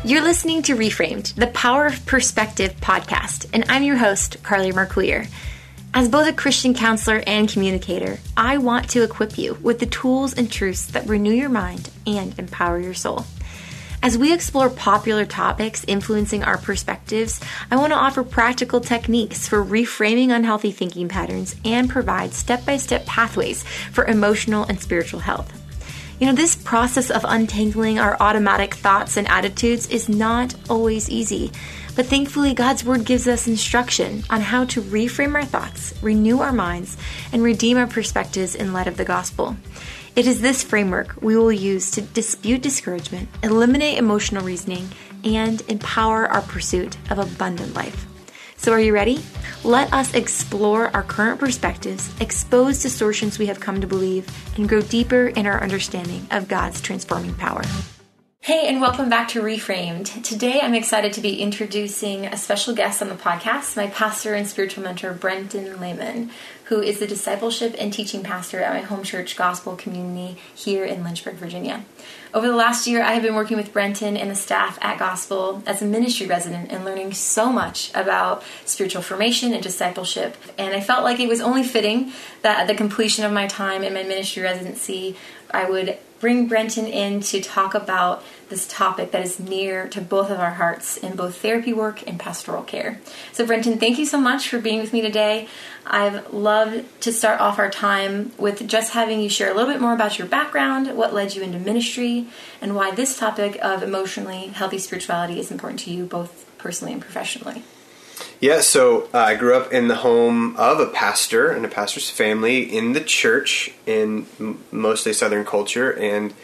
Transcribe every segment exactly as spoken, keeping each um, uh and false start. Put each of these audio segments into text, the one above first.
You're listening to Reframed, the Power of Perspective podcast, and I'm your host, Carly Marqueer. As both a Christian counselor and communicator, I want to equip you with the tools and truths that renew your mind and empower your soul. As we explore popular topics influencing our perspectives, I want to offer practical techniques for reframing unhealthy thinking patterns and provide step-by-step pathways for emotional and spiritual health. You know, this process of untangling our automatic thoughts and attitudes is not always easy, but thankfully God's Word gives us instruction on how to reframe our thoughts, renew our minds, and redeem our perspectives in light of the gospel. It is this framework we will use to dispute discouragement, eliminate emotional reasoning, and empower our pursuit of abundant life. So are you ready? Let us explore our current perspectives, expose distortions we have come to believe, and grow deeper in our understanding of God's transforming power. Hey, and welcome back to Reframed. Today, I'm excited to be introducing a special guest on the podcast, my pastor and spiritual mentor, Brenton Lehman, who is the discipleship and teaching pastor at my home church gospel community here in Lynchburg, Virginia. Over the last year, I have been working with Brenton and the staff at Gospel as a ministry resident and learning so much about spiritual formation and discipleship. And I felt like it was only fitting that at the completion of my time in my ministry residency, I would bring Brenton in to talk about this topic that is near to both of our hearts in both therapy work and pastoral care. So Brenton, thank you so much for being with me today. I've loved to start off our time with just having you share a little bit more about your background, what led you into ministry, and why this topic of emotionally healthy spirituality is important to you both personally and professionally. Yeah, so uh, I grew up in the home of a pastor and a pastor's family in the church in m- mostly Southern culture, and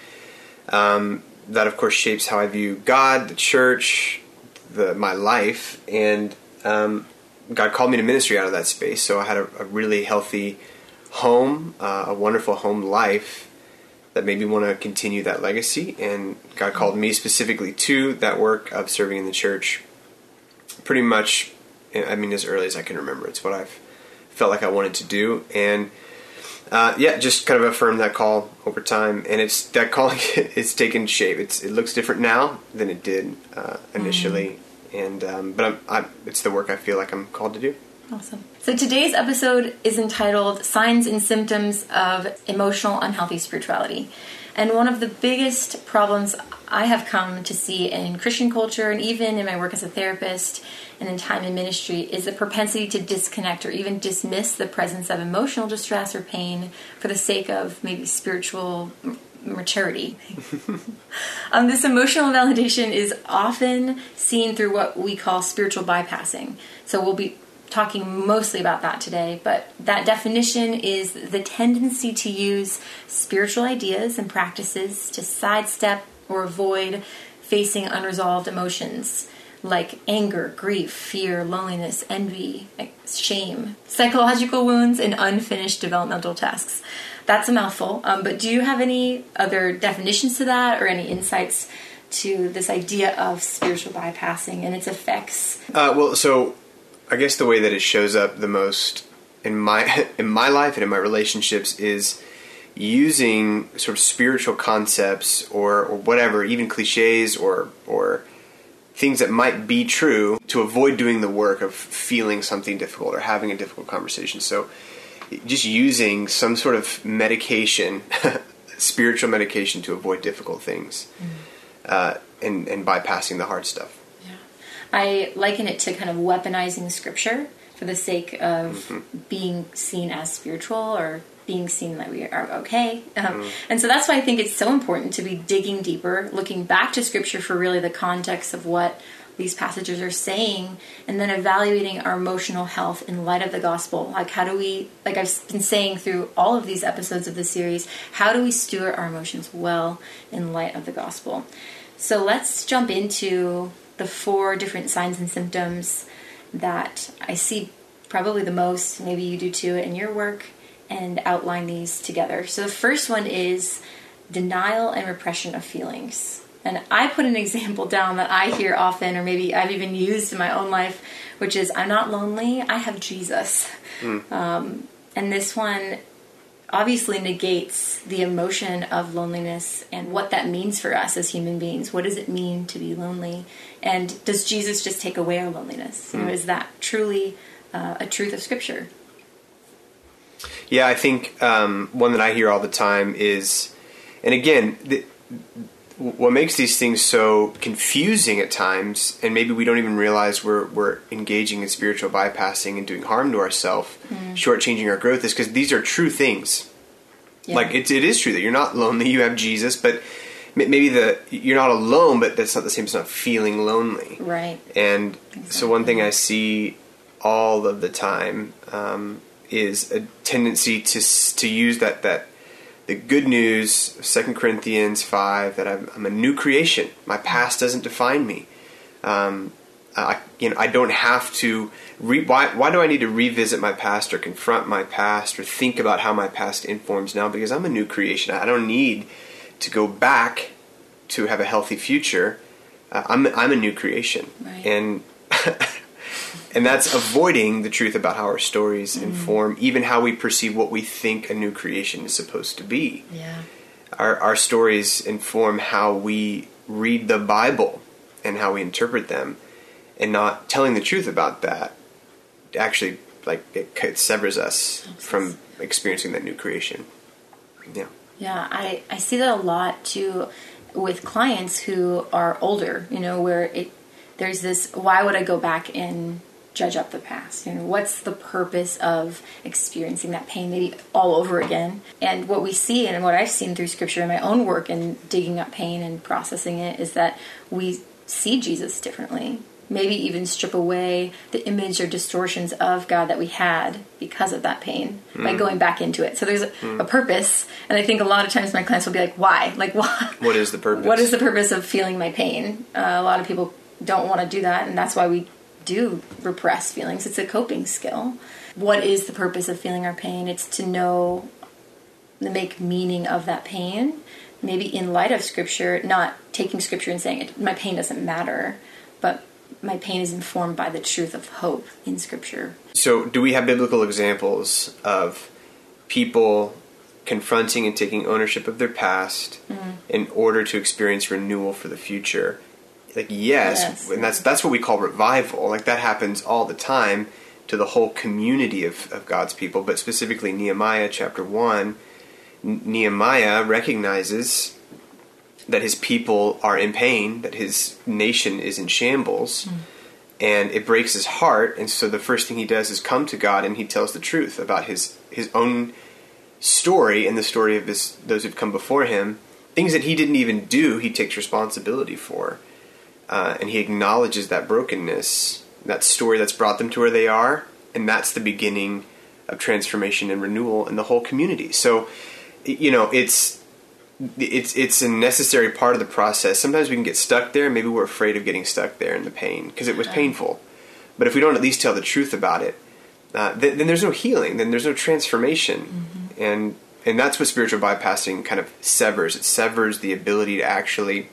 um, that, of course, shapes how I view God, the church, the my life, and um, God called me to ministry out of that space, so I had a, a really healthy home, uh, a wonderful home life that made me want to continue that legacy, and God called me specifically to that work of serving in the church pretty much, I mean, as early as I can remember. It's what I've felt like I wanted to do, and uh, yeah, just kind of affirmed that call over time, and it's that calling it's taken shape. It's it looks different now than it did uh, initially, mm-hmm. and um, but I'm, I'm, it's the work I feel like I'm called to do. Awesome. So today's episode is entitled Signs and Symptoms of Emotional Unhealthy Spirituality. And one of the biggest problems I have come to see in Christian culture and even in my work as a therapist and in time in ministry is the propensity to disconnect or even dismiss the presence of emotional distress or pain for the sake of maybe spiritual maturity. um, this emotional validation is often seen through what we call spiritual bypassing. So we'll be talking mostly about that today, but that definition is the tendency to use spiritual ideas and practices to sidestep or avoid facing unresolved emotions like anger, grief, fear, loneliness, envy, shame, psychological wounds, and unfinished developmental tasks. That's a mouthful, um, but do you have any other definitions to that or any insights to this idea of spiritual bypassing and its effects? Uh, well, so I guess the way that it shows up the most in my in my life and in my relationships is using sort of spiritual concepts or, or whatever, even cliches or or things that might be true to avoid doing the work of feeling something difficult or having a difficult conversation. So just using some sort of medication, spiritual medication to avoid difficult things, mm-hmm. uh, and, and bypassing the hard stuff. I liken it to kind of weaponizing scripture for the sake of mm-hmm. being seen as spiritual or being seen that we are okay. Um, mm. And so that's why I think it's so important to be digging deeper, looking back to scripture for really the context of what these passages are saying, and then evaluating our emotional health in light of the gospel. Like how do we, like I've been saying through all of these episodes of the series, how do we steward our emotions well in light of the gospel? So let's jump into the four different signs and symptoms that I see probably the most, maybe you do too in your work, and outline these together. So the first one is denial and repression of feelings. And I put an example down that I hear often, or maybe I've even used in my own life, which is, I'm not lonely, I have Jesus. Mm. Um, and this one obviously negates the emotion of loneliness and what that means for us as human beings. What does it mean to be lonely? And does Jesus just take away our loneliness? You know, is that truly uh, a truth of Scripture? Yeah, I think um, one that I hear all the time is, and again, the, what makes these things so confusing at times, and maybe we don't even realize we're we're engaging in spiritual bypassing and doing harm to ourselves, mm. shortchanging our growth, is because these are true things. Yeah. Like it, it is true that you're not lonely. You have Jesus, but maybe the you're not alone. But that's not the same as not feeling lonely. Right. And exactly. So one thing I see all of the time um, is a tendency to to use that that. The good news, Second Corinthians five, that I'm, I'm a new creation. My past doesn't define me. Um, I, you know, I don't have to. Re- why? Why do I need to revisit my past or confront my past or think about how my past informs now? Because I'm a new creation. I don't need to go back to have a healthy future. Uh, I'm I'm a new creation, right. and and that's avoiding the truth about how our stories mm. inform even how we perceive what we think a new creation is supposed to be. Yeah. Our our stories inform how we read the Bible and how we interpret them, and not telling the truth about that actually like it, it severs us from experiencing that new creation. Yeah. Yeah, I, I see that a lot too with clients who are older, you know, where it there's this, why would I go back and judge up the past? You know, what's the purpose of experiencing that pain maybe all over again? And what we see, and what I've seen through Scripture in my own work and digging up pain and processing it, is that we see Jesus differently. Maybe even strip away the image or distortions of God that we had because of that pain mm. by going back into it. So there's a, mm. a purpose, and I think a lot of times my clients will be like, why? Like, why? What is the purpose? What is the purpose of feeling my pain? Uh, a lot of people don't want to do that, and that's why we do repress feelings. It's a coping skill. What is the purpose of feeling our pain? It's to know, to make meaning of that pain, maybe in light of Scripture, not taking Scripture and saying, my pain doesn't matter, but my pain is informed by the truth of hope in Scripture. So do we have biblical examples of people confronting and taking ownership of their past mm. in order to experience renewal for the future? Like, yes, yes, and that's that's what we call revival. Like, that happens all the time to the whole community of, of God's people, but specifically Nehemiah chapter one. N- Nehemiah recognizes that his people are in pain, that his nation is in shambles, mm. and it breaks his heart, and so the first thing he does is come to God, and he tells the truth about his, his own story and the story of his, those who've come before him. Things that he didn't even do, he takes responsibility for. Uh, and he acknowledges that brokenness, that story that's brought them to where they are, and that's the beginning of transformation and renewal in the whole community. So, you know, it's it's it's a necessary part of the process. Sometimes we can get stuck there, and maybe we're afraid of getting stuck there in the pain, because it was painful. But if we don't at least tell the truth about it, uh, then, then there's no healing, then there's no transformation. Mm-hmm. And and that's what spiritual bypassing kind of severs. It severs the ability to actually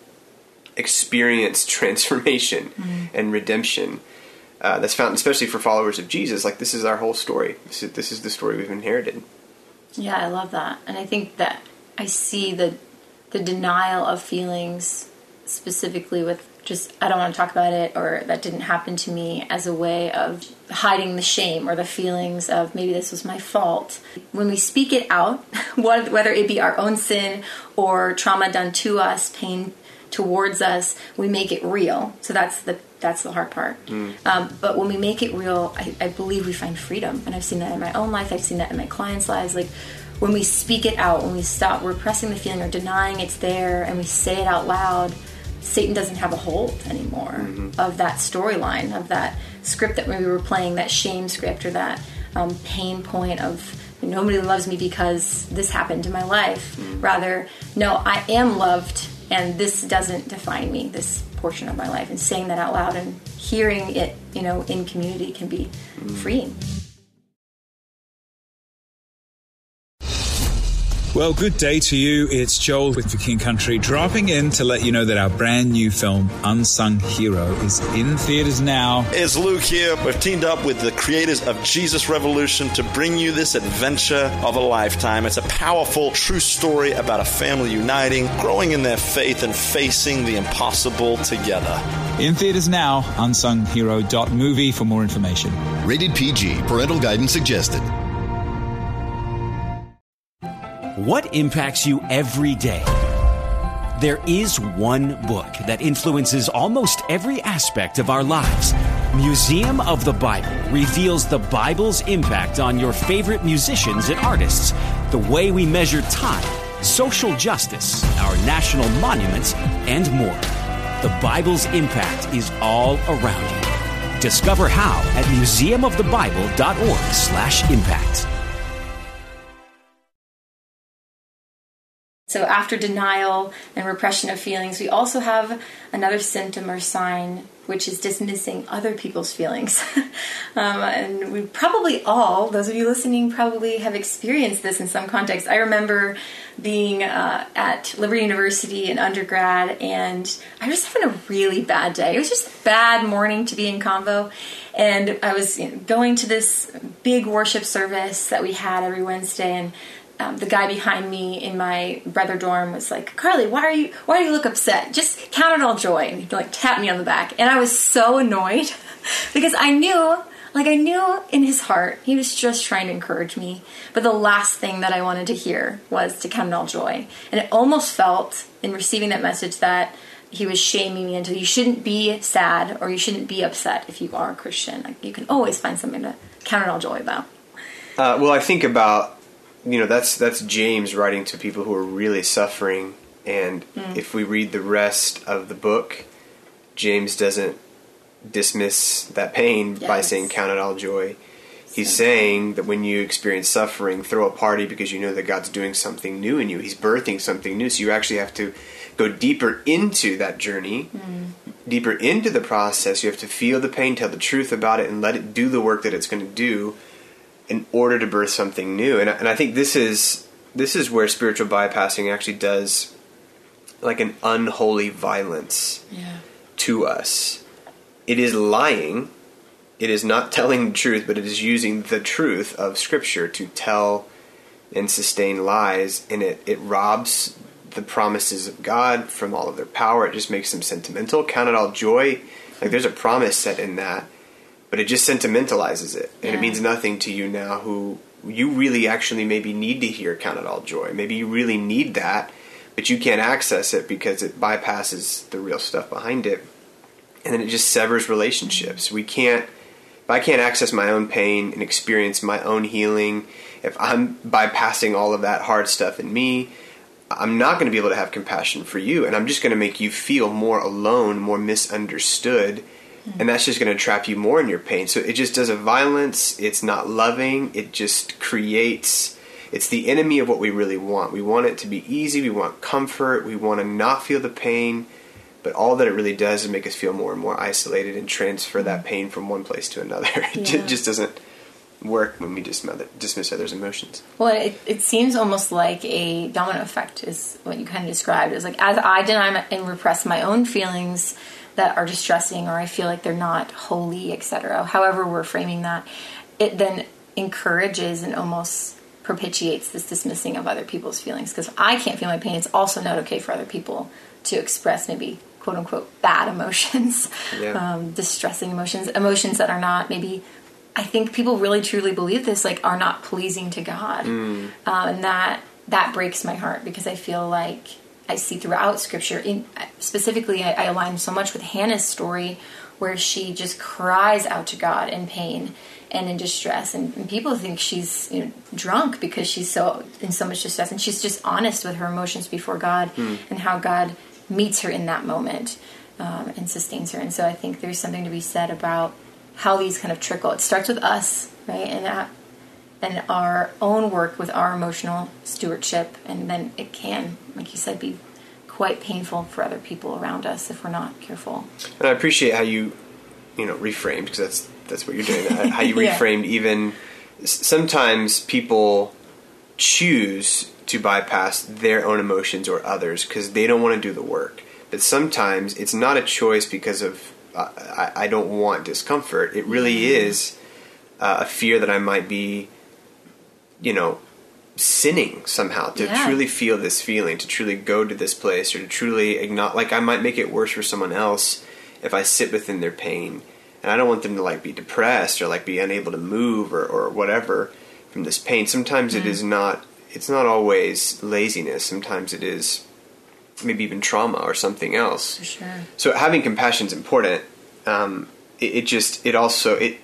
experience transformation mm-hmm. and redemption uh, that's found, especially for followers of Jesus. Like, this is our whole story. This is, this is the story we've inherited. Yeah, I love that. And I think that I see the the denial of feelings, specifically with just, I don't want to talk about it, or that didn't happen to me, as a way of hiding the shame or the feelings of maybe this was my fault. When we speak it out, whether it be our own sin or trauma done to us, pain towards us, we make it real. So that's the that's the hard part. Mm. Um, but when we make it real, I, I believe we find freedom. And I've seen that in my own life. I've seen that in my clients' lives. Like, when we speak it out, when we stop repressing the feeling or denying it's there, and we say it out loud, Satan doesn't have a hold anymore mm-hmm. of that storyline, of that script that we were playing, that shame script, or that um, pain point of nobody loves me because this happened in my life. Mm-hmm. Rather, no, I am loved, and this doesn't define me, this portion of my life. And saying that out loud and hearing it, you know, in community can be mm-hmm. freeing. Well, good day to you. It's Joel with The King Country, dropping in to let you know that our brand new film, Unsung Hero, is in theaters now. It's Luke here. We've teamed up with the creators of Jesus Revolution to bring you this adventure of a lifetime. It's a powerful, true story about a family uniting, growing in their faith, and facing the impossible together. In theaters now, unsung hero dot movie for more information. Rated P G. Parental guidance suggested. What impacts you every day? There is one book that influences almost every aspect of our lives. Museum of the Bible reveals the Bible's impact on your favorite musicians and artists, the way we measure time, social justice, our national monuments, and more. The Bible's impact is all around you. Discover how at museum of the bible dot org slash impact. So after denial and repression of feelings, we also have another symptom or sign, which is dismissing other people's feelings. um, and we probably all, those of you listening, probably have experienced this in some context. I remember being uh, at Liberty University in undergrad, and I was having a really bad day. It was just a bad morning to be in Convo. And I was you know, going to this big worship service that we had every Wednesday, and Um, the guy behind me in my brother dorm was like, Carly, why are you, why do you look upset? Just count it all joy. And he'd like tap me on the back. And I was so annoyed because I knew, like I knew in his heart, he was just trying to encourage me. But the last thing that I wanted to hear was to count it all joy. And it almost felt in receiving that message that he was shaming me into, you shouldn't be sad or you shouldn't be upset if you are a Christian. Like, you can always find something to count it all joy about. Uh, well, I think about, you know, that's that's James writing to people who are really suffering, and mm. if we read the rest of the book, James doesn't dismiss that pain yes. by saying count it all joy. He's so saying that when you experience suffering, throw a party because you know that God's doing something new in you. He's birthing something new, so you actually have to go deeper into that journey, mm. deeper into the process. You have to feel the pain, tell the truth about it, and let it do the work that it's going to do in order to birth something new. And, and I think this is this is where spiritual bypassing actually does like an unholy violence yeah. to us. It is lying. It is not telling the truth, but it is using the truth of Scripture to tell and sustain lies, and it, it robs the promises of God from all of their power. It just makes them sentimental. Count it all joy. Like there's a promise set in that. But it just sentimentalizes it, and yeah. it means nothing to you now who you really actually maybe need to hear count it all joy. Maybe you really need that, but you can't access it because it bypasses the real stuff behind it. And then it just severs relationships. We can't, if I can't access my own pain and experience my own healing, if I'm bypassing all of that hard stuff in me, I'm not going to be able to have compassion for you, and I'm just going to make you feel more alone, more misunderstood. And that's just going to trap you more in your pain. So it just does a violence. It's not loving. It just creates, it's the enemy of what we really want. We want it to be easy. We want comfort. We want to not feel the pain. But all that it really does is make us feel more and more isolated and transfer that pain from one place to another. It yeah. just doesn't work when we dismiss others' emotions. Well, it, it seems almost like a domino effect is what you kind of described. It's like as I deny and repress my own feelings that are distressing, or I feel like they're not holy, et cetera. However we're framing that, it then encourages and almost propitiates this dismissing of other people's feelings. Because I can't feel my pain, it's also not okay for other people to express maybe quote unquote bad emotions, yeah. um, distressing emotions, emotions that are not maybe, I think people really truly believe this, like are not pleasing to God. Mm. Um, and that that breaks my heart because I feel like I see throughout Scripture, in, specifically I, I align so much with Hannah's story where she just cries out to God in pain and in distress. And, and people think she's you know, drunk because she's so in so much distress. And she's just honest with her emotions before God mm. and how God meets her in that moment um, and sustains her. And so I think there's something to be said about how these kind of trickle. It starts with us, right? And that, and our own work with our emotional stewardship, and then it can, like you said, be quite painful for other people around us if we're not careful. And I appreciate how you, you know, reframed, because that's that's what you're doing. How you yeah. reframed even. Sometimes people choose to bypass their own emotions or others because they don't want to do the work. But sometimes it's not a choice because of uh, I, I don't want discomfort. It really mm-hmm. is uh, a fear that I might be, you know, sinning somehow to yeah. truly feel this feeling, to truly go to this place, or to truly acknowledge. Like I might make it worse for someone else if I sit within their pain, and I don't want them to like be depressed or like be unable to move or, or whatever from this pain. Sometimes mm-hmm. it is not. It's not always laziness. Sometimes it is maybe even trauma or something else. For sure. So having compassion is important. Um, it, it just it also it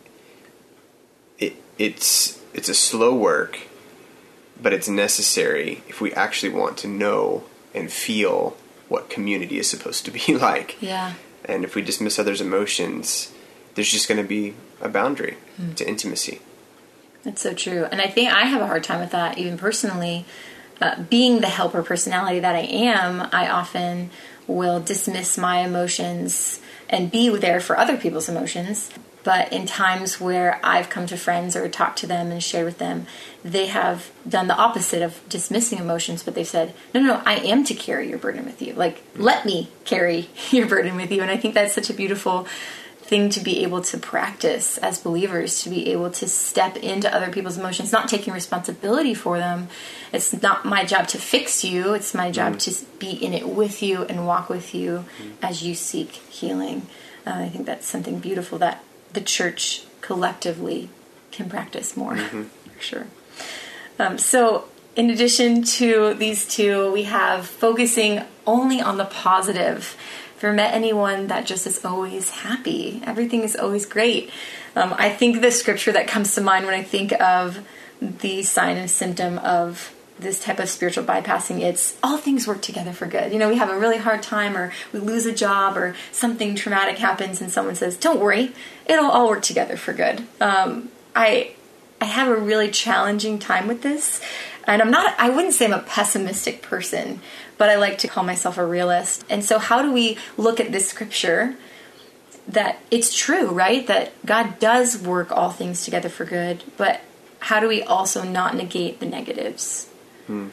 it it's it's a slow work, but it's necessary if we actually want to know and feel what community is supposed to be like. Yeah. And if we dismiss others' emotions, there's just going to be a boundary mm. to intimacy. That's so true. And I think I have a hard time with that, even personally. Uh, being the helper personality that I am, I often will dismiss my emotions and be there for other people's emotions. But in times where I've come to friends or talked to them and shared with them, they have done the opposite of dismissing emotions, but they've said, no, no, no, I am to carry your burden with you. Like, let me carry your burden with you. And I think that's such a beautiful thing to be able to practice as believers, to be able to step into other people's emotions, not taking responsibility for them. It's not my job to fix you. It's my job mm. to be in it with you and walk with you mm. as you seek healing. Uh, I think that's something beautiful that the church collectively can practice more, mm-hmm. for sure. Um, so in addition to these two, we have focusing only on the positive. If you've met anyone that just is always happy, everything is always great. Um, I think the scripture that comes to mind when I think of the sign and symptom of this type of spiritual bypassing, it's all things work together for good. You know, we have a really hard time, or we lose a job, or something traumatic happens, and someone says, don't worry, it'll all work together for good. Um, I I have a really challenging time with this, and I'm not, I wouldn't say I'm a pessimistic person, but I like to call myself a realist. And so how do we look at this scripture that it's true, right? That God does work all things together for good, but how do we also not negate the negatives? Hmm.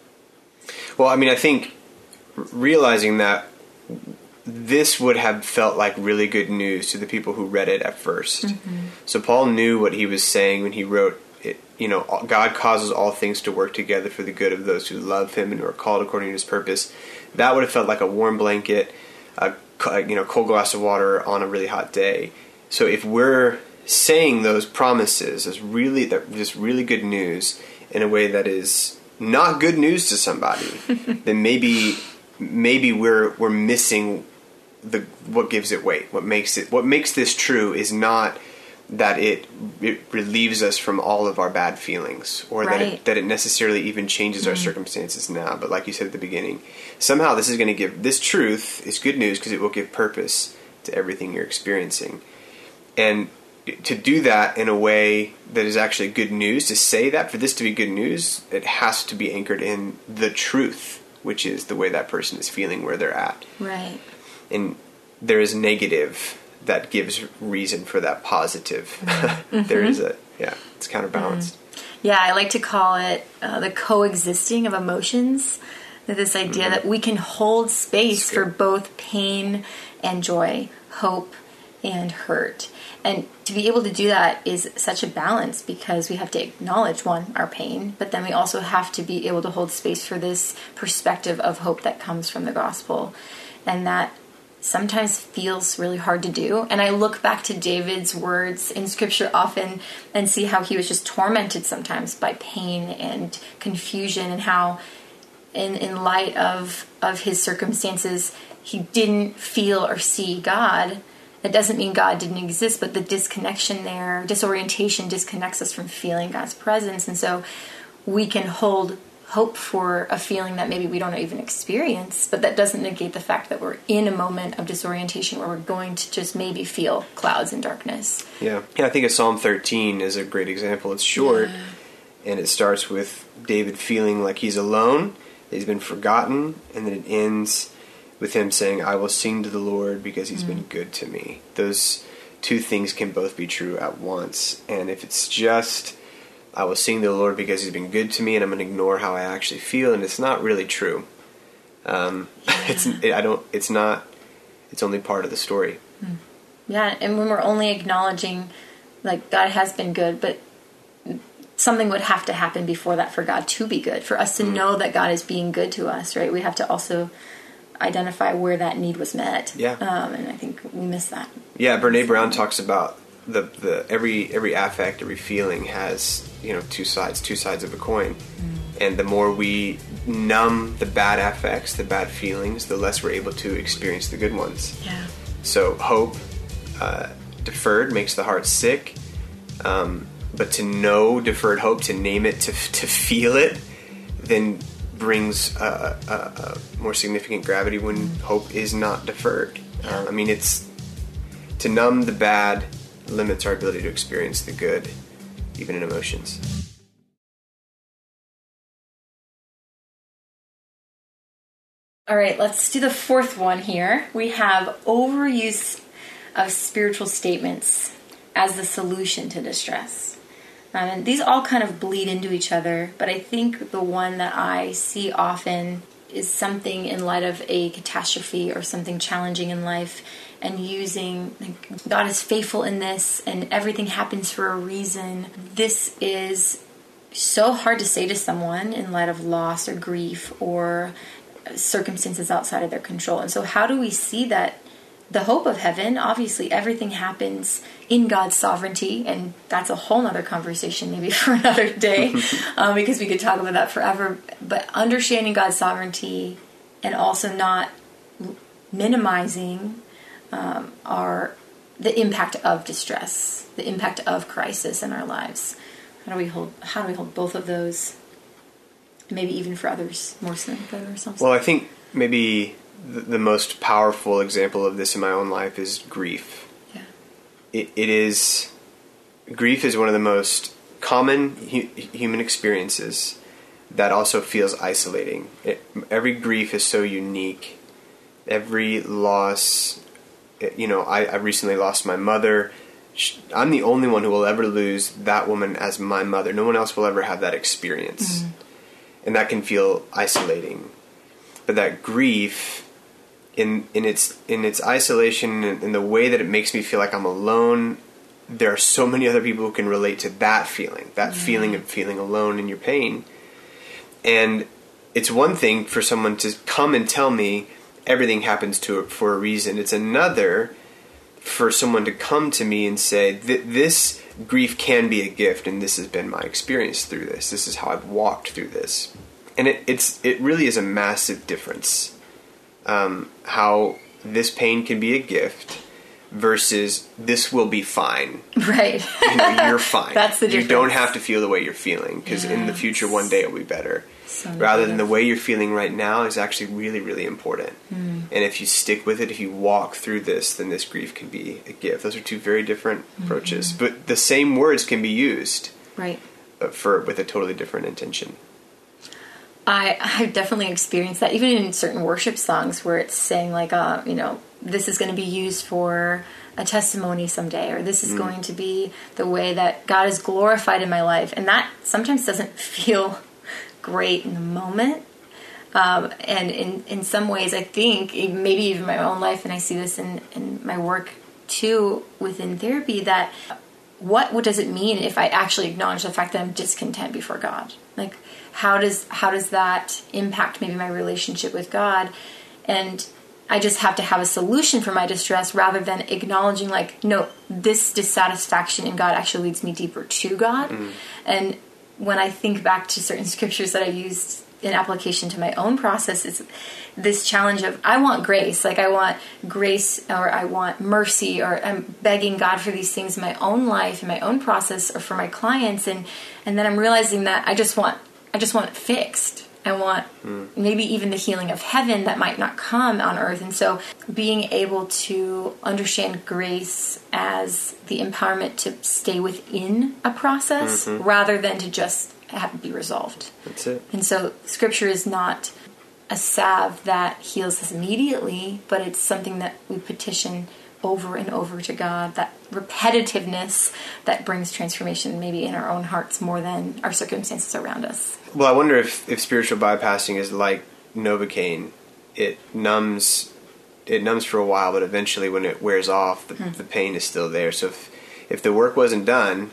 Well, I mean, I think realizing that this would have felt like really good news to the people who read it at first. Mm-hmm. So Paul knew what he was saying when he wrote it. You know, God causes all things to work together for the good of those who love him and who are called according to his purpose. That would have felt like a warm blanket, a you know, cold glass of water on a really hot day. So if we're saying those promises as really, that just really good news in a way that is not good news to somebody, then maybe maybe we're we're missing the what gives it weight. What makes it what makes this true is not that it, it relieves us from all of our bad feelings, or right. that it, that it necessarily even changes mm-hmm. our circumstances now. But like you said at the beginning, somehow this is going to give, this truth is good news because it will give purpose to everything you're experiencing. And to do that in a way that is actually good news, to say that, for this to be good news, it has to be anchored in the truth, which is the way that person is feeling where they're at. Right. And there is negative that gives reason for that positive. Mm-hmm. There is a, yeah, it's counterbalanced. Mm. Yeah, I like to call it uh, the coexisting of emotions. This idea mm-hmm. that we can hold space for both pain and joy, hope and hurt. And to be able to do that is such a balance, because we have to acknowledge, one, our pain, but then we also have to be able to hold space for this perspective of hope that comes from the gospel. And that sometimes feels really hard to do. And I look back to David's words in scripture often and see how he was just tormented sometimes by pain and confusion, and how in, in light of, of his circumstances, he didn't feel or see God. It doesn't mean God didn't exist, but the disconnection there, disorientation disconnects us from feeling God's presence. And so we can hold hope for a feeling that maybe we don't even experience, but that doesn't negate the fact that we're in a moment of disorientation where we're going to just maybe feel clouds and darkness. Yeah, yeah. I think of Psalm thirteen is a great example. It's short, yeah. and it starts with David feeling like he's alone, that he's been forgotten, and then it ends with him saying, I will sing to the Lord because he's mm. been good to me. Those two things can both be true at once. And if it's just I will sing to the Lord because he's been good to me, and I'm going to ignore how I actually feel, and it's not really true. Um, yeah. It's it, I don't. It's not. It's only part of the story. Yeah, and when we're only acknowledging, like, God has been good, but something would have to happen before that for God to be good, for us to mm. know that God is being good to us, right? We have to also identify where that need was met. Yeah. Um, and I think we miss that. Yeah, Brene Brown talks about the the every every affect, every feeling has, you know, two sides, two sides of a coin. Mm. And the more we numb the bad affects, the bad feelings, the less we're able to experience the good ones. Yeah. So hope uh, deferred makes the heart sick. Um, but to know deferred hope, to name it, to to feel it, then brings a, a, a more significant gravity when hope is not deferred. Yeah. Um, I mean, it's to numb the bad limits our ability to experience the good, even in emotions. All right, let's do the fourth one here. We have overuse of spiritual statements as the solution to distress. Um, and these all kind of bleed into each other, but I think the one that I see often is something in light of a catastrophe or something challenging in life, and using, like, God is faithful in this and everything happens for a reason. This is so hard to say to someone in light of loss or grief or circumstances outside of their control. And so how do we see that the hope of heaven, obviously everything happens in God's sovereignty, and that's a whole nother conversation maybe for another day, um, because we could talk about that forever. But understanding God's sovereignty and also not minimizing um, our the impact of distress, the impact of crisis in our lives. How do we hold? How do we hold both of those? Maybe even for others more so than ourselves. Well, I think maybe the, the most powerful example of this in my own life is grief. Yeah. It, it is grief is one of the most common hu- human experiences that also feels isolating. It, every grief is so unique. Every loss, it, you know, I, I recently lost my mother. I'm the only one who will ever lose that woman as my mother. No one else will ever have that experience. Mm-hmm. And that can feel isolating. But that grief, in in its in its isolation and in the way that it makes me feel like I'm alone, there are so many other people who can relate to that feeling, that yeah. feeling of feeling alone in your pain. And it's one thing for someone to come and tell me everything happens to it for a reason. It's another for someone to come to me and say, this grief can be a gift, and this has been my experience through this. This is how I've walked through this. And it, it's it really is a massive difference, um, how this pain can be a gift versus this will be fine. Right. You know, you're fine. That's the difference. You don't have to feel the way you're feeling, because yes. in the future, one day it'll be better. So Rather than the way you're feeling right now is actually really, really important. Mm. And if you stick with it, if you walk through this, then this grief can be a gift. Those are two very different approaches. Mm-hmm. But the same words can be used right. for with a totally different intention. I, I've definitely experienced that, even in certain worship songs where it's saying, like, uh, you know, this is going to be used for a testimony someday, or this is mm. going to be the way that God is glorified in my life. And that sometimes doesn't feel great in the moment. Um, and in, in some ways, I think, maybe even my own life, and I see this in, in my work too within therapy, that what, what does it mean if I actually acknowledge the fact that I'm discontent before God? Like, how does how does that impact maybe my relationship with God? And I just have to have a solution for my distress rather than acknowledging, like, no, this dissatisfaction in God actually leads me deeper to God. Mm. And when I think back to certain scriptures that I used in application to my own process, it's this challenge of, I want grace. Like, I want grace, or I want mercy, or I'm begging God for these things in my own life, in my own process, or for my clients. And, and then I'm realizing that I just want, I just want it fixed. I want mm. maybe even the healing of heaven that might not come on earth. And so being able to understand grace as the empowerment to stay within a process mm-hmm. rather than to just have it be resolved. That's it. And so scripture is not a salve that heals us immediately, but it's something that we petition over and over to God, that repetitiveness that brings transformation maybe in our own hearts more than our circumstances around us. Well, I wonder if, if spiritual bypassing is like Novocaine. It numbs it numbs for a while, but eventually when it wears off, the, hmm. the pain is still there. So if, if the work wasn't done,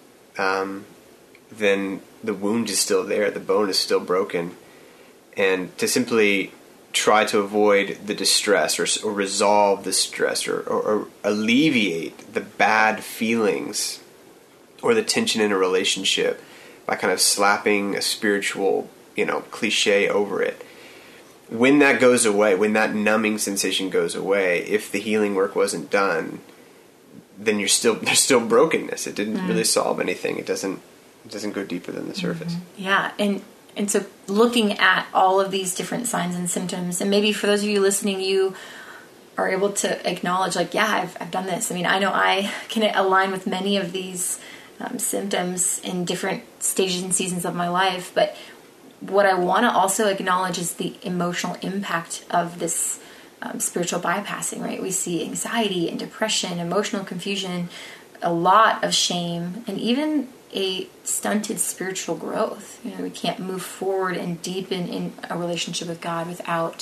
um, then the wound is still there, the bone is still broken. And to simply try to avoid the distress or, or resolve the stress or, or, or alleviate the bad feelings or the tension in a relationship by kind of slapping a spiritual, you know, cliche over it. When that goes away, when that numbing sensation goes away, if the healing work wasn't done, then you're still there's still brokenness. It didn't mm. really solve anything. It doesn't it doesn't go deeper than the surface. Mm-hmm. Yeah, and and so looking at all of these different signs and symptoms, and maybe for those of you listening, you are able to acknowledge, like, yeah, I've I've done this. I mean, I know I can align with many of these um, symptoms in different stages and seasons of my life, but what I want to also acknowledge is the emotional impact of this um, spiritual bypassing, right? We see anxiety and depression, emotional confusion, a lot of shame, and even a stunted spiritual growth. You know, we can't move forward and deepen in a relationship with God without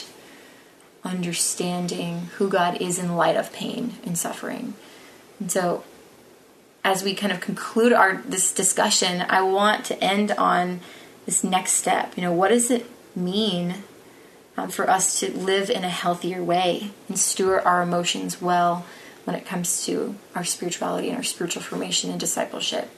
understanding who God is in light of pain and suffering. And so as we kind of conclude our this discussion, I want to end on this next step. You know, what does it mean um, for us to live in a healthier way and steward our emotions well when it comes to our spirituality and our spiritual formation and discipleship?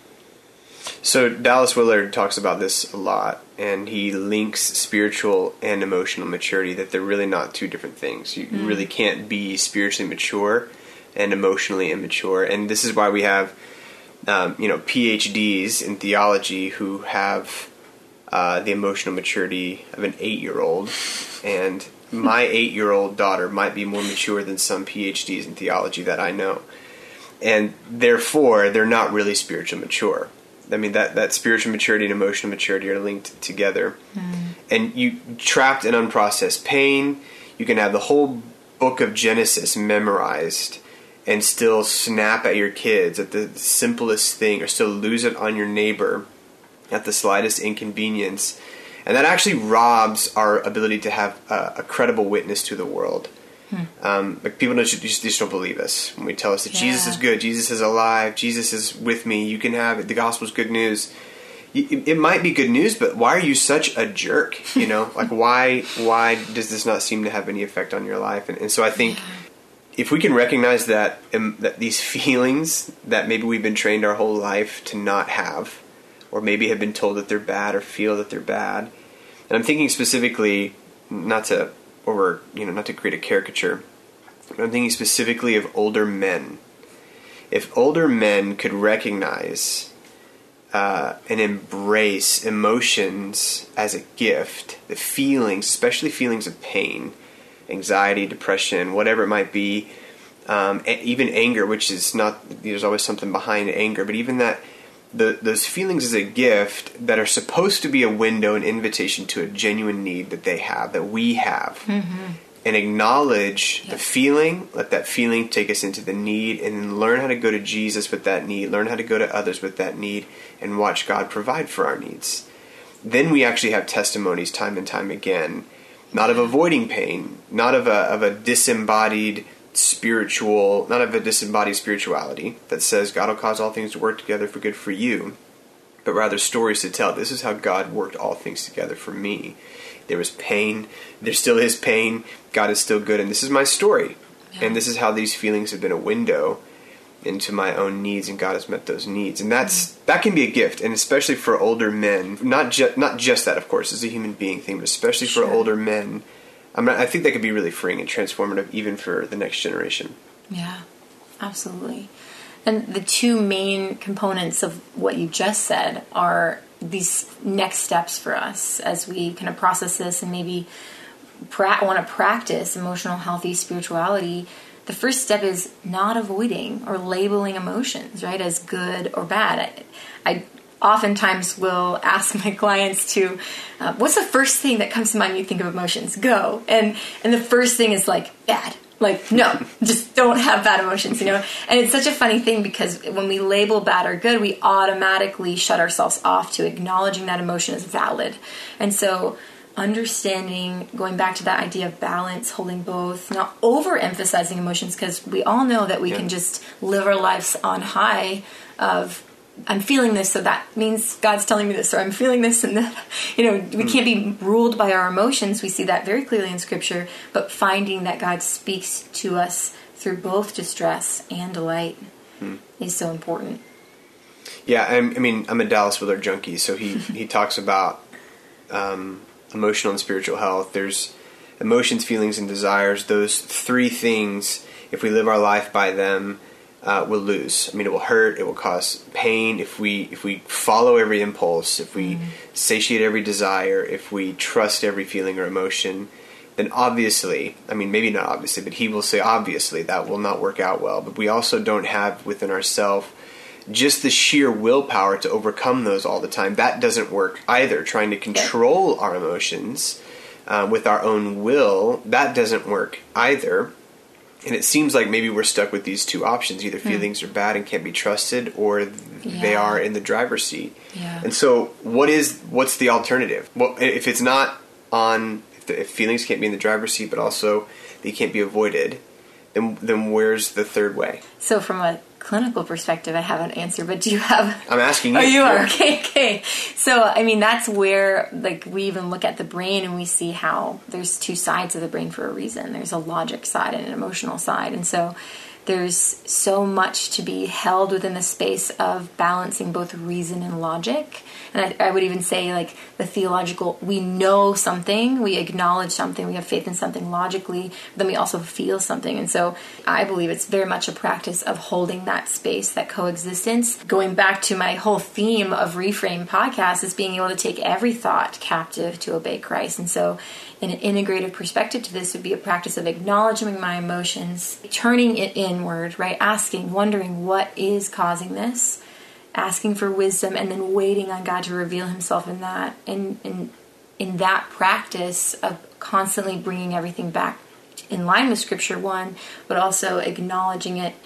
So Dallas Willard talks about this a lot, and he links spiritual and emotional maturity, that they're really not two different things. You mm. really can't be spiritually mature and emotionally immature. And this is why we have um, you know, P H Ds in theology who have Uh, the emotional maturity of an eight-year-old, and my eight-year-old daughter might be more mature than some P H Ds in theology that I know, and therefore they're not really spiritually mature. I mean, that, that spiritual maturity and emotional maturity are linked together, mm. and you trapped in unprocessed pain, you can have the whole book of Genesis memorized and still snap at your kids at the simplest thing, or still lose it on your neighbor at the slightest inconvenience. And that actually robs our ability to have a, a credible witness to the world. Hmm. Um, like people don't, just, just don't believe us when we tell us that yeah. Jesus is good, Jesus is alive, Jesus is with me, you can have it, the gospel's good news. It, it might be good news, but why are you such a jerk? You know, like why why does this not seem to have any effect on your life? And, and so I think yeah. if we can recognize that, um, that these feelings that maybe we've been trained our whole life to not have, or maybe have been told that they're bad or feel that they're bad. And I'm thinking specifically, not to over, you know, not to create a caricature, but I'm thinking specifically of older men. If older men could recognize uh, and embrace emotions as a gift, the feelings, especially feelings of pain, anxiety, depression, whatever it might be, um, even anger, which is not, there's always something behind anger, but even that, The, those feelings as a gift that are supposed to be a window, an invitation to a genuine need that they have, that we have. Mm-hmm. And acknowledge yes. the feeling, let that feeling take us into the need, and then learn how to go to Jesus with that need, learn how to go to others with that need, and watch God provide for our needs. Then we actually have testimonies time and time again, not of avoiding pain, not of a, of a disembodied spiritual, not of a disembodied spirituality that says God will cause all things to work together for good for you, but rather stories to tell. This is how God worked all things together for me. There was pain, there still is pain, God is still good, and this is my story. Yeah. And this is how these feelings have been a window into my own needs, and God has met those needs. And that's mm-hmm. that can be a gift, and especially for older men, not, ju- not just that, of course, it's a human being thing, but especially for sure. older men, I mean, I think that could be really freeing and transformative even for the next generation. Yeah, absolutely. And the two main components of what you just said are these next steps for us as we kind of process this and maybe pra- want to practice emotional, healthy spirituality. The first step is not avoiding or labeling emotions, right, as good or bad. I, I oftentimes will ask my clients to, uh, what's the first thing that comes to mind when you think of emotions? Go. And and the first thing is like, bad. Like, no, just don't have bad emotions, you know? And it's such a funny thing because when we label bad or good, we automatically shut ourselves off to acknowledging that emotion as valid. And so understanding, going back to that idea of balance, holding both, not overemphasizing emotions, because we all know that we yeah. can just live our lives on high of, I'm feeling this, so that means God's telling me this, or I'm feeling this, and that, you know, we mm. can't be ruled by our emotions. We see that very clearly in Scripture, but finding that God speaks to us through both distress and delight mm. is so important. Yeah, I'm, I mean, I'm a Dallas Willard junkie, so he, he talks about um, emotional and spiritual health. There's emotions, feelings, and desires. Those three things, if we live our life by them, Uh, we'll lose. I mean, it will hurt. It will cause pain if we if we follow every impulse, if we mm. satiate every desire, if we trust every feeling or emotion. Then obviously, I mean, maybe not obviously, but he will say obviously that will not work out well. But we also don't have within ourselves just the sheer willpower to overcome those all the time. That doesn't work either. Trying to control our emotions uh, with our own will, that doesn't work either. And it seems like maybe we're stuck with these two options. Either feelings mm. are bad and can't be trusted, or yeah. they are in the driver's seat. Yeah. And so what is, what's the alternative? Well, if it's not on, if, the, if feelings can't be in the driver's seat, but also they can't be avoided, then then where's the third way? So from a clinical perspective, I have an answer, but do you have... I'm asking you. Oh, you are? Okay, okay. So, I mean, that's where, like, we even look at the brain and we see how there's two sides of the brain for a reason. There's a logic side and an emotional side. And so there's so much to be held within the space of balancing both reason and logic. And I, I would even say, like, the theological, we know something, we acknowledge something, we have faith in something logically, but then we also feel something. And so I believe it's very much a practice of holding that space, that coexistence. Going back to my whole theme of Reframe podcast is being able to take every thought captive to obey Christ. And so an integrative perspective to this would be a practice of acknowledging my emotions, turning it inward, right? Asking, wondering what is causing this, asking for wisdom, and then waiting on God to reveal himself in that. And in, in that practice of constantly bringing everything back in line with Scripture, one, but also acknowledging it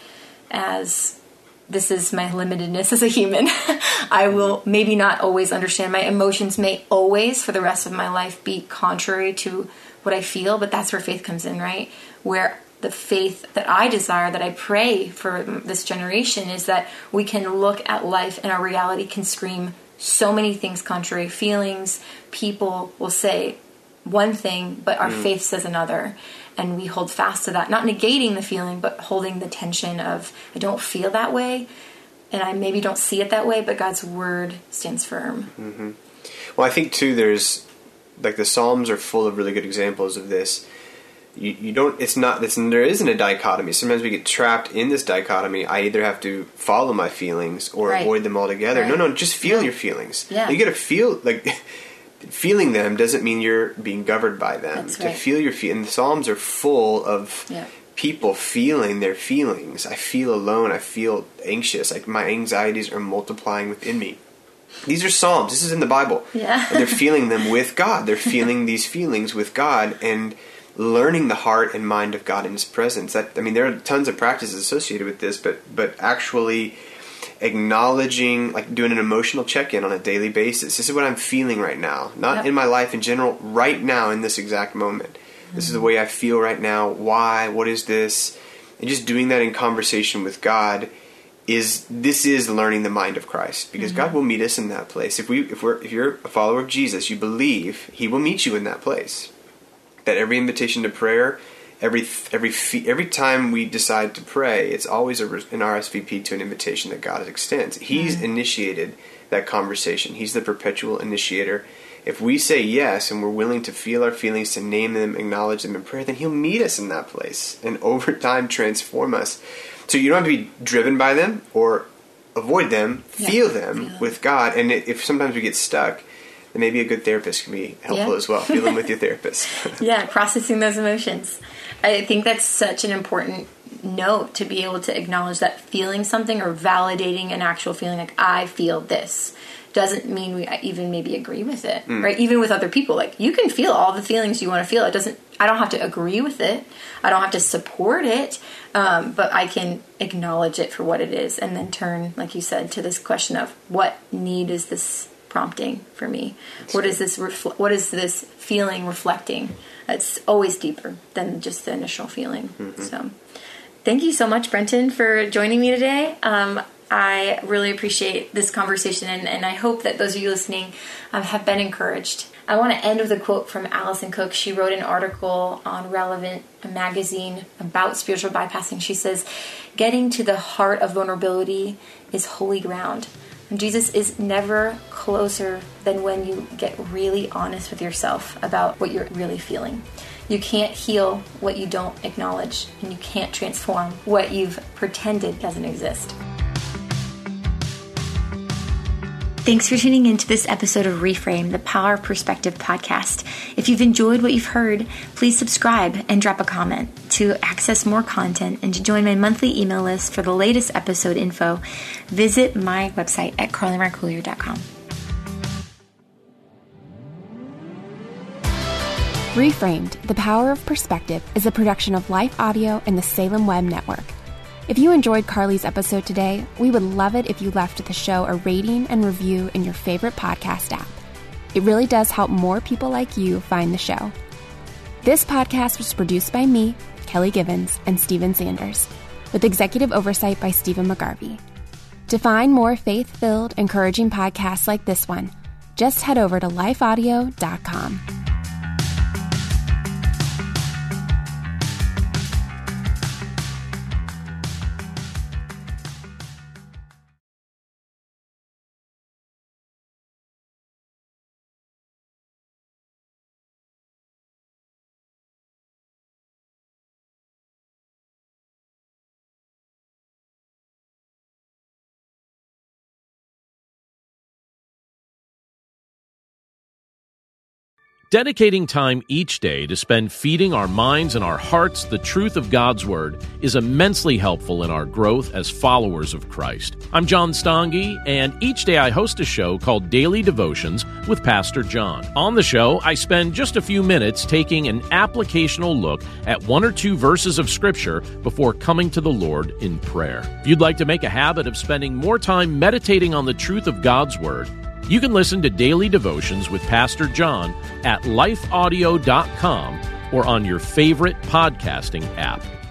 as this is my limitedness as a human. I will maybe not always understand. My emotions may always, for the rest of my life, be contrary to what I feel, but that's where faith comes in, right? Where the faith that I desire, that I pray for this generation, is that we can look at life and our reality can scream so many things contrary. Feelings, people will say one thing, but our mm. faith says another. And we hold fast to that, not negating the feeling, but holding the tension of, I don't feel that way, and I maybe don't see it that way, but God's word stands firm. Mm-hmm. Well, I think, too, there's, like, the Psalms are full of really good examples of this. You, you don't, it's not, it's, there isn't a dichotomy. Sometimes we get trapped in this dichotomy. I either have to follow my feelings or right. avoid them altogether. Right. No, no, just feel yeah. your feelings. Yeah. You got to feel, like... Feeling them doesn't mean you're being governed by them. That's to right. feel your feelings. And the Psalms are full of yeah. people feeling their feelings. I feel alone. I feel anxious. Like my anxieties are multiplying within me. These are Psalms. This is in the Bible. Yeah. And they're feeling them with God. They're feeling these feelings with God and learning the heart and mind of God in His presence. That I mean, there are tons of practices associated with this, but but actually acknowledging, like doing an emotional check-in on a daily basis. This is what I'm feeling right now. Not yep. in my life in general, right now in this exact moment. Mm-hmm. This is the way I feel right now. Why? What is this? And just doing that in conversation with God is, this is learning the mind of Christ. Because mm-hmm. God will meet us in that place. If we, if we're, if you're a follower of Jesus, you believe He will meet you in that place. That every invitation to prayer, Every every every time we decide to pray, it's always a, an R S V P to an invitation that God extends. He's mm-hmm. initiated that conversation. He's the perpetual initiator. If we say yes and we're willing to feel our feelings, to name them, acknowledge them in prayer, then He'll meet us in that place and over time transform us. So you don't have to be driven by them or avoid them. Yeah, feel them feel with God. And if sometimes we get stuck, then maybe a good therapist can be helpful yeah. as well. Feel them with your therapist. Yeah, processing those emotions. I think that's such an important note, to be able to acknowledge that feeling something or validating an actual feeling, like I feel this. doesn't mean we even maybe agree with it, mm. right? Even with other people, like you can feel all the feelings you want to feel. It doesn't, I don't have to agree with it. I don't have to support it. Um, but I can acknowledge it for what it is and then turn, like you said, to this question of what need is this prompting for me? That's what is this, refl- what is this feeling reflecting? It's always deeper than just the initial feeling. Mm-hmm. So thank you so much, Brenton, for joining me today. Um, I really appreciate this conversation, and, and I hope that those of you listening um, have been encouraged. I want to end with a quote from Allison Cook. She wrote an article on Relevant, a magazine, about spiritual bypassing. She says, "Getting to the heart of vulnerability is holy ground. And Jesus is never closer than when you get really honest with yourself about what you're really feeling. You can't heal what you don't acknowledge, and you can't transform what you've pretended doesn't exist." Thanks for tuning in to this episode of Reframe, the Power of Perspective podcast. If you've enjoyed what you've heard, please subscribe and drop a comment. To access more content and to join my monthly email list for the latest episode info, visit my website at carly marcoulier dot com. Reframed, the Power of Perspective is a production of Life Audio and the Salem Web Network. If you enjoyed Carly's episode today, we would love it if you left the show a rating and review in your favorite podcast app. It really does help more people like you find the show. This podcast was produced by me, Kelly Givens, and Stephen Sanders, with executive oversight by Stephen McGarvey. To find more faith-filled, encouraging podcasts like this one, just head over to life audio dot com. Dedicating time each day to spend feeding our minds and our hearts the truth of God's Word is immensely helpful in our growth as followers of Christ. I'm John Stange, and each day I host a show called Daily Devotions with Pastor John. On the show, I spend just a few minutes taking an applicational look at one or two verses of Scripture before coming to the Lord in prayer. If you'd like to make a habit of spending more time meditating on the truth of God's Word, you can listen to Daily Devotions with Pastor John at life audio dot com or on your favorite podcasting app.